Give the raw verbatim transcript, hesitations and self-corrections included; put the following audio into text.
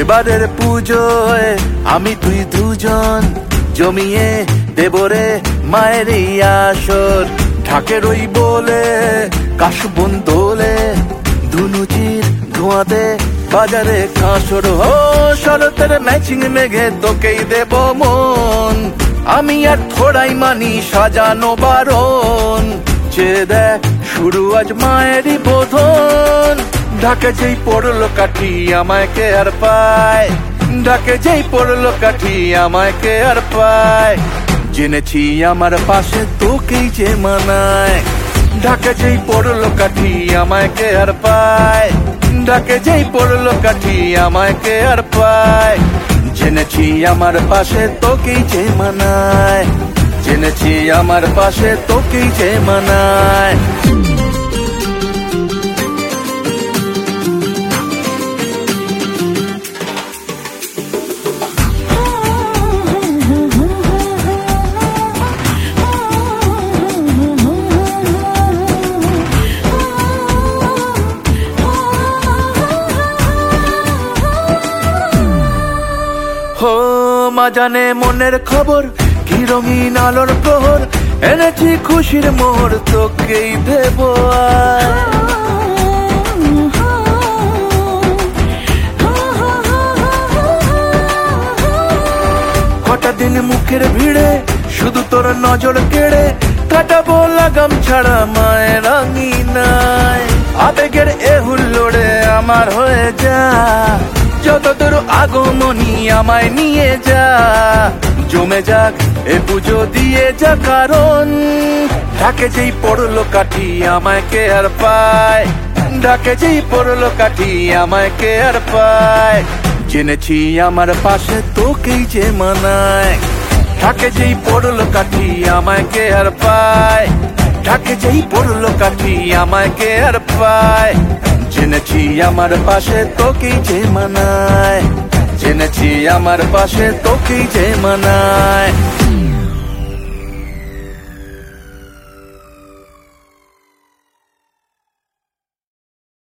এবারের পুজোয় আমি তুই দুজন জমিয়ে দেবরে মায়ের এই আসর। ঢাকের ওই বলে কাশবন দোলে ধুনুচির ধোঁয়াতে বাজারে কাঁসর। ও শরতের ম্যাচিং মেঘে তোকেই দেব মন, আমি আর থোড়াই মানি সাজানো বারণ। যে দেখ শুরু আজ মায়েরই বোধন, ঢাকে যেই পড়লো কাঠি আমায় কে আর পায়, ঢাকে যেই পড়লো কাঠি আমায় কে আর পায়। জেনেছি আমার পাশে তোকেই যে মানায়, ঢাকে যেই পড়লো কাঠি আমায় কে আর পায়, ঢাকে যেই পড়লো কাঠি আমায় কে আর পায়। জেনেছি আমার পাশে তোকেই যে মানায়, জেনেছি আমার পাশে তোকেই যে মানায়। হো মা জানে মনের খবর, কি রঙিন আলোর প্রহর, এনেছি খুশির মোহর তোকেই দেব আজ। কটা দিন মুখের ভিড়ে শুধু তোর নজর কেড়ে কাটাবো লাগাম ছাড়া মায়ের আঙিনায়। আবেগের এ হুল্লোড়ে আমার হয়ে যা, যত তোর আগমনী আমায় নিয়ে যা। জমে যাক এ পুজো দিয়ে যা, কারণ ঢাকে যেই পড়লো কাঠি আমায় কে আর পায়, ঢাকে যেই পড়লো কাঠি আমায় কে আর পায়। জেনেছি আমার পাশে তোকেই যে মানায়, ঢাকে যেই পড়লো কাঠি আমায় কে আর পায়, ঢাকে যেই পড়লো কাঠি আমায় কে আর পায়। জেনেছি আমার পাশে তোকেই যে মানায়, জেনেছি আমার পাশে তোকেই যে মানায়।